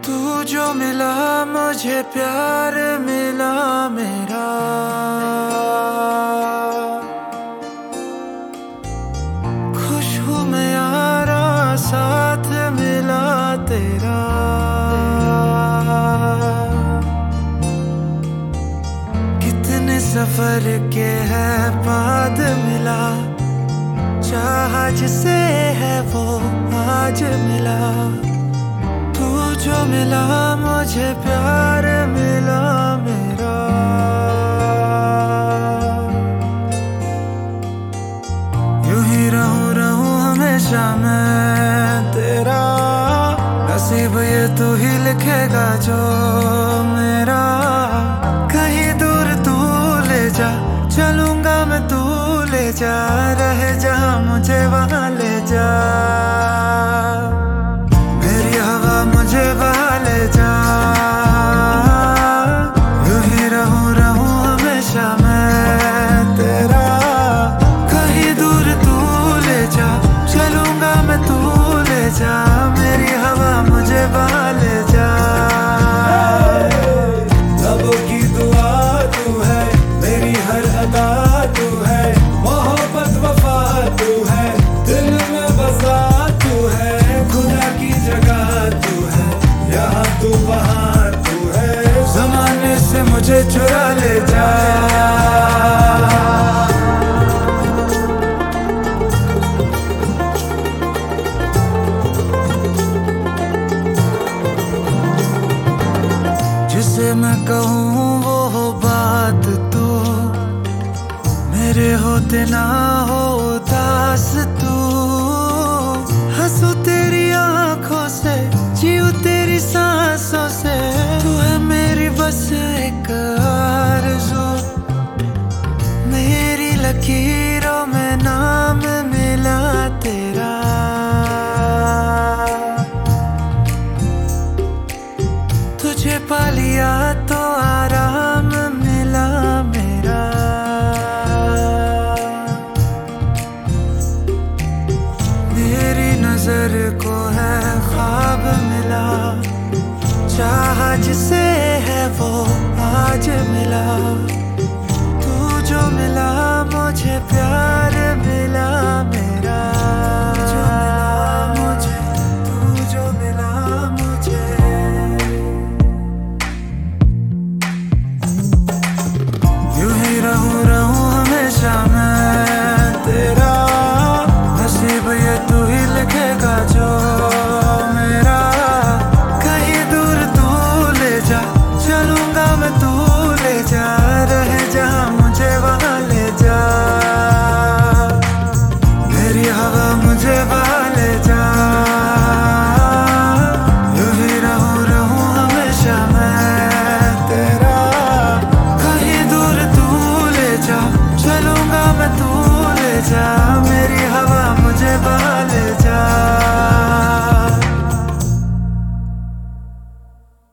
तू जो मिला मुझे प्यार मिला मेरा, खुश हूँ मैं यारा साथ मिला तेरा। कितने सफर के है बाद मिला, चाहा जिसे है वो आज मिला। तू जो मिला मुझे प्यार मिला मेरा। यूं ही रहूं रहूं हमेशा मैं तेरा, नसीब ये तू ही लिखेगा जो मेरा। कहीं दूर तू ले जा, चलूंगा मैं तू ले जा, रह जा मुझे वहां ले जा। मेरी हवा मुझे वहां ले जा, यूं ही रहूं रहूं हमेशा मैं तेरा। कहीं दूर तू ले जा, चलूंगा मैं तू ले जा, मेरी हवा मुझे वहां ले जा। रबों की दुआ तू है, मेरी हर अदा तू है, मोहब्बत वफा तू है, दिल में बसा तू है। खुदा की जगह तू है, यहाँ तू वहाँ तू है, जमाने से मुझे चुरा ले जा। जिसे मैं कहूँ वो बात तो, मेरे होते ना हो उदास तू। हंसू तेरी आंखों से, जीऊं तेरी सांसों से, तू है मेरी बस